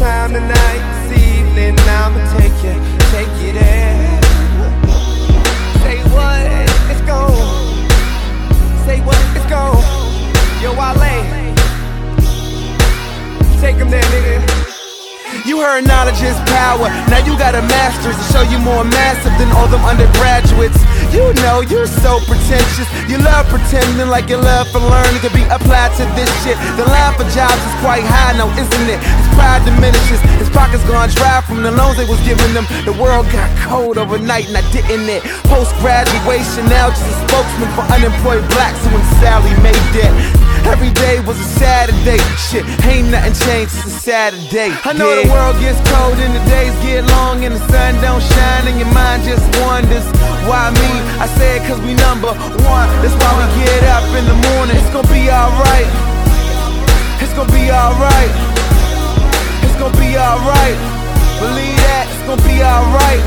time tonight, this evening, I'ma take you there. Say what? Let's go. Say what? Let's go. Yo, Wale, take him there, nigga. You heard knowledge is power, now you got a master's to show you more massive than all them undergraduates. You know, you're so pretentious, you love pretending like your love for learning could be applied to this shit. The line for jobs is quite high now, isn't it? His pride diminishes, his pockets gone dry from the loans they was giving them. The world got cold overnight, now didn't it? Post-graduation, now just a spokesman for unemployed blacks who when Sally made that. Every day was a Saturday. Shit, ain't nothing changed, it's a Saturday. I know the world gets cold and the days get long and the sun don't shine and your mind just wonders why me? I say it cause we number one. That's why we get up in the morning. It's gonna be alright. It's gonna be alright. It's gonna be alright. Believe that, it's gonna be alright.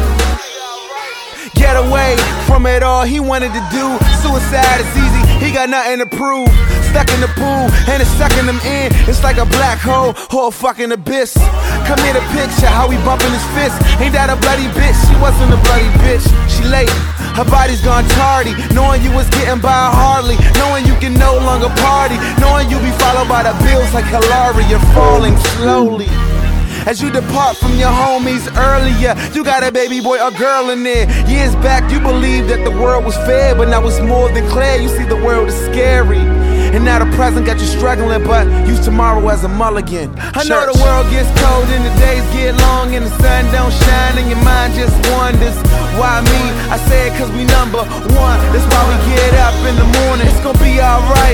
Get away from it all he wanted to do. Suicide is easy, he got nothing to prove. Stuck in the pool, and it's sucking him in. It's like a black hole or a fucking abyss. Come here to picture how he bumping his fist. Ain't that a bloody bitch? She wasn't a bloody bitch. She late, her body's gone tardy. Knowing you was getting by hardly. Knowing you can no longer party. Knowing you be followed by the bills like Hilary. You're falling slowly as you depart from your homies earlier. You got a baby boy or girl in there. Years back you believed that the world was fair, but now it's more than clear. You see the world is scary, and now the present got you struggling, but use tomorrow as a mulligan. I know the world gets cold and the days get long and the sun don't shine and your mind just wonders why me? I say it cause we number one. That's why we get up in the morning. It's gonna be alright.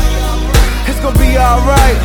It's gonna be alright.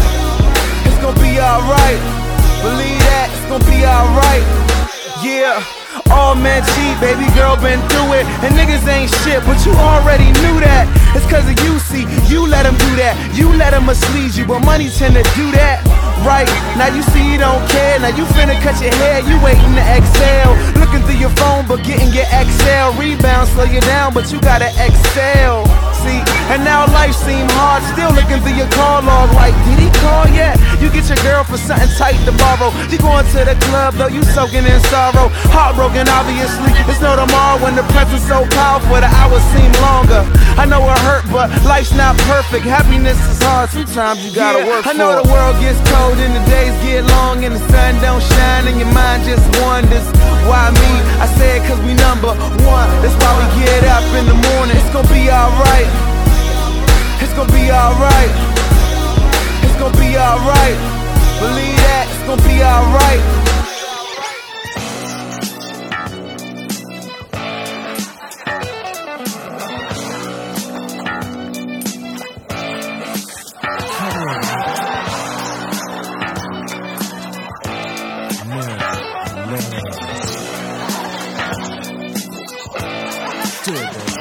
It's gonna be alright. Believe that, it's gonna be alright. Yeah, all men cheat, baby girl been through it. And niggas ain't shit, but you already knew that. It's cause of you, see, you let him do that. You let him mislead you, but money tend to do that. Right, now you see you don't care. Now you finna cut your hair, you waiting to exhale. Looking through your phone, but getting your Excel. Rebound, slow you down, but you gotta excel. See, and now life seem hard. Still looking through your call log like, did he call yet? You get your girl for something tight to borrow. You going to the club though, you soaking in sorrow. Heartbroken obviously, it's no tomorrow when the present's so powerful the hours seem longer. I know it hurt, but life's not perfect. Happiness is hard, sometimes you gotta work for it. I know the world gets cold and the days get long and the sun don't shine and your mind just wonders why me? I say it cause we number one. That's why we get up in the morning. It's gonna be alright. It's gonna be alright. It's gonna be alright. Believe that, it's gonna be alright. Do it, baby.